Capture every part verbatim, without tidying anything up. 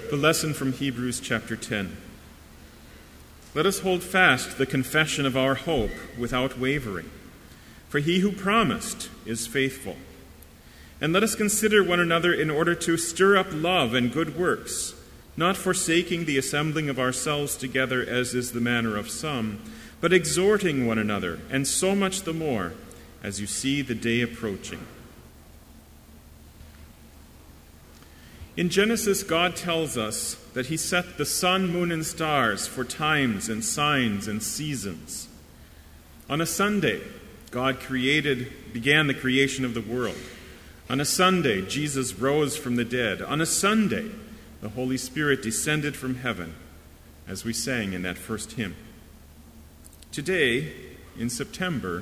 The lesson from Hebrews chapter ten. Let us hold fast the confession of our hope without wavering, for he who promised is faithful. And let us consider one another in order to stir up love and good works, not forsaking the assembling of ourselves together as is the manner of some, but exhorting one another, and so much the more as you see the day approaching. In Genesis, God tells us that he set the sun, moon, and stars for times and signs and seasons. On a Sunday, God created, began the creation of the world. On a Sunday, Jesus rose from the dead. On a Sunday, the Holy Spirit descended from heaven, as we sang in that first hymn. Today, in September,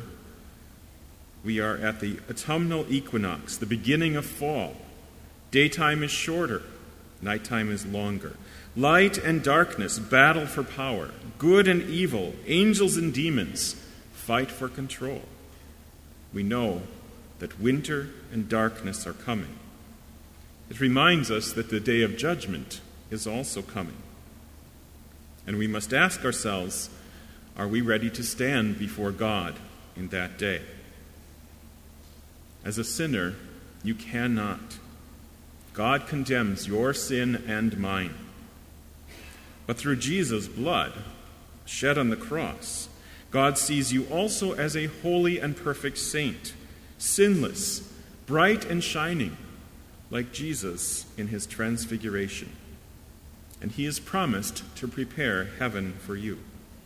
we are at the autumnal equinox, the beginning of fall. Daytime is shorter, nighttime is longer. Light and darkness battle for power. Good and evil, angels and demons, fight for control. We know that winter and darkness are coming. It reminds us that the day of judgment is also coming. And we must ask ourselves, are we ready to stand before God in that day? As a sinner, you cannot. God condemns your sin and mine. But through Jesus' blood shed on the cross, God sees you also as a holy and perfect saint, sinless, bright and shining, like Jesus in his transfiguration. And he has promised to prepare heaven for you.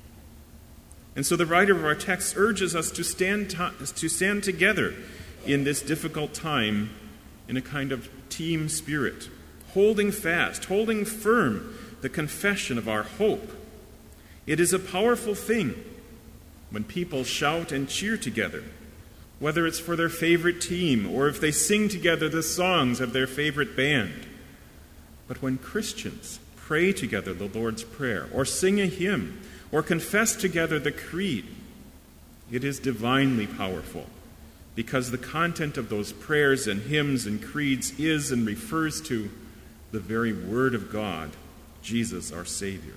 And so the writer of our text urges us to stand, to, to stand together in this difficult time in a kind of team spirit, holding fast, holding firm the confession of our hope. It is a powerful thing when people shout and cheer together, whether it's for their favorite team or if they sing together the songs of their favorite band. But when Christians pray together the Lord's Prayer or sing a hymn or confess together the creed, it is divinely powerful, because the content of those prayers and hymns and creeds is and refers to the very Word of God, Jesus our Savior.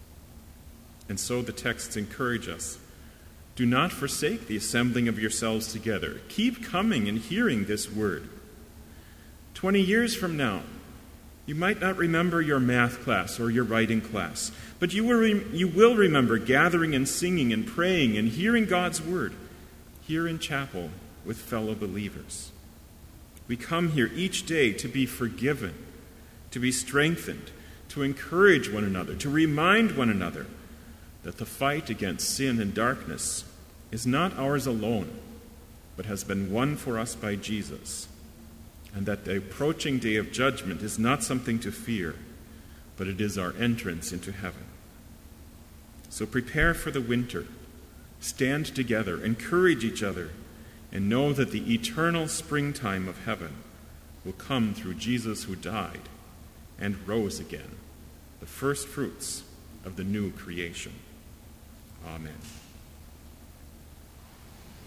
And so the texts encourage us, do not forsake the assembling of yourselves together. Keep coming and hearing this word. Twenty years from now, you might not remember your math class or your writing class, but you will, re- you will remember gathering and singing and praying and hearing God's word here in chapel with fellow believers. We come here each day to be forgiven, to be strengthened, to encourage one another, to remind one another that the fight against sin and darkness is not ours alone, but has been won for us by Jesus, and that the approaching day of judgment is not something to fear, but it is our entrance into heaven. So prepare for the winter, stand together, encourage each other, and know that the eternal springtime of heaven will come through Jesus who died and rose again, the first fruits of the new creation. Amen.